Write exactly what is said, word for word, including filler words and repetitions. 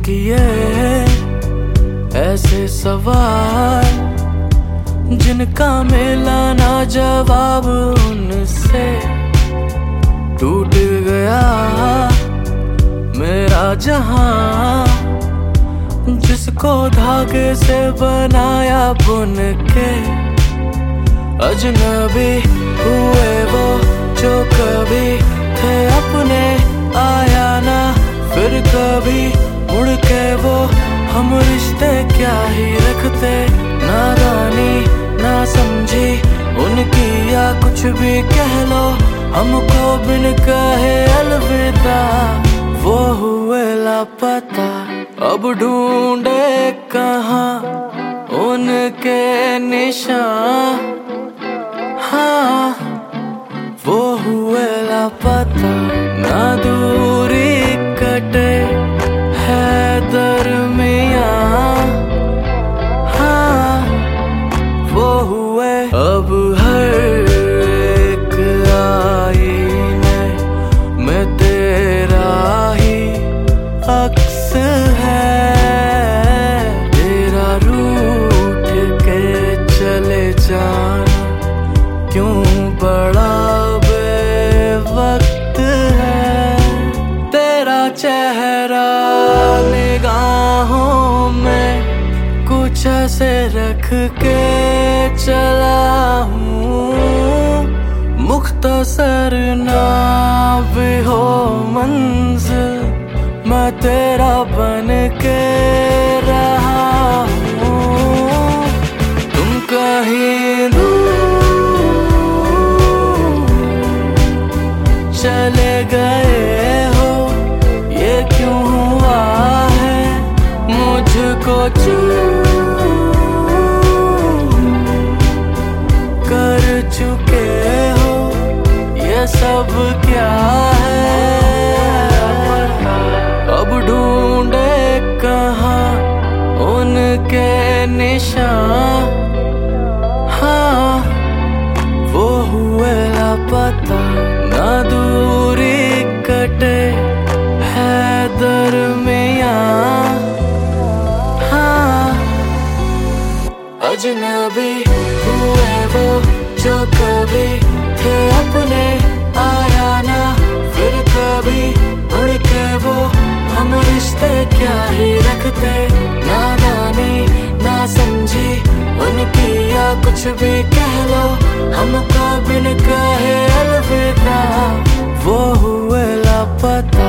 किए ऐसे सवाल जिनका मिला ना जवाब, उनसे टूट गया मेरा जहां, जिसको धागे से बनाया बुन के। अजनबी हुए वो जो कभी थे अपने, आया ना फिर कभी मुड़ के वो, हम रिश्ते क्या ही रखते। नादानी ना समझी उनकी या कुछ भी कह लो, हमको बिन कहे अलविदा वो हुए लापता। अब ढूंढे कहाँ उनके निशान, हाँ वो हुए लापता। ना दूरी कटे है दरमियाँ, हाँ वो हुए। अब हर एक आईने में तेरा ही अक्स है, तेरा रूठ के चले जाना क्यों बड़ा बेवक्त है। तेरा चेहरा निगाहों में कुछ ऐसे रख के चला हूँ, मुख्तसर ना भी हो मंज़िल, मैं तेरा बन के रहा हूँ। तुम कहीं दूर चले गए हो, ये क्यों हुआ है मुझको चूर कर चुके हो, ये सब क्या है। अब ढूंढे कहाँ उनके निशान, हाँ वो हुए लापता। ना दूरी कटे है दरमियाँ, हाँ अजनबी हुए वो जो कभी थे अपने, आया ना फिर कभी उड़ के वो, हम रिश्ते क्या ही रखते। नादानी ना समझी उनकी या कुछ भी कह लो, हमको बिन कहे अलविदा वो हुए लापता।